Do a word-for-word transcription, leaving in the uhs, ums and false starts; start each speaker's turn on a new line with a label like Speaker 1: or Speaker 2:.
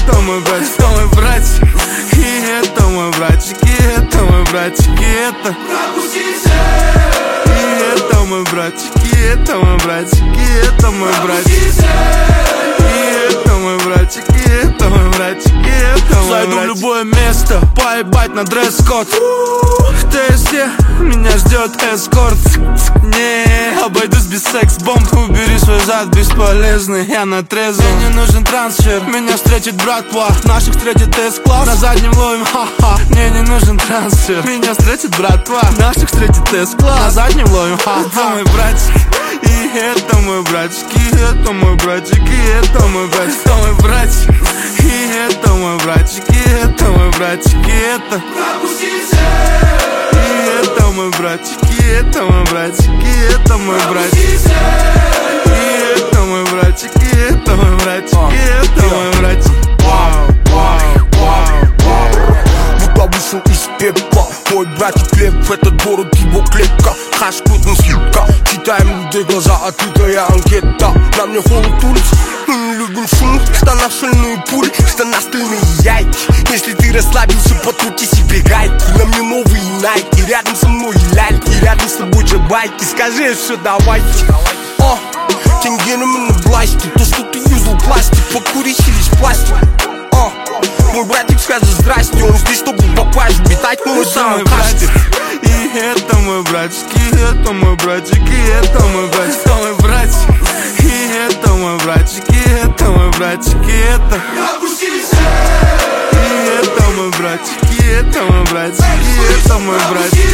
Speaker 1: это мой братик, это мой братик. И это мой братик, и это мой братик, и это. И это мой братик, и это мой братик, и это мой братик. И это мой братик, и это мой братик, и это мой братик. Зайду в любое место, поебать на дресс-код. В тесте меня ждет эскорт. Не, обойдусь без секс-бомб. Убери свой зад бесполезный, я на трезвом. Мне не нужен трансфер, меня встретит братва. Наших встретит эс-класс, на заднем ловим, ха-ха. Мне не нужен трансфер, меня встретит братва. Наших встретит эс-класс, на заднем ловим, ха-ха. Это мой братик, и это мой братик, и это мой братик, и это мой братик, это мой братик, и это мой братик, и это мой братик, и это. И это мой братик, и это мой братик, и это мой братик. И это мой братик, и это мой братик, и это мой братик.
Speaker 2: Будто вышел из пепла. Мой братик Лев, этот город его клетка. Хаш крутым слегка. Читаем людей глаза, открытая анкета. На мне холод улиц, мы не любим шум. Штана шальные пули, штана стыльные яйки. Если ты расслабился, подкрути себе гайки. На мне новые найки, рядом со мной ляльки. Рядом с тобой же байки, скажи все, давайте. О, тенге на бласте. То, что ты юзал пластик, покурить через пластик. О, мой братик скажет здрасте. Он здесь, чтобы попасть, битать мой самый кастер.
Speaker 1: И это мой братик, и это мой братик, и это мой братик, это мой братик. И это мой братик, и это мой братик, и это. И это мой братик, и это мой братик, и это мой братик.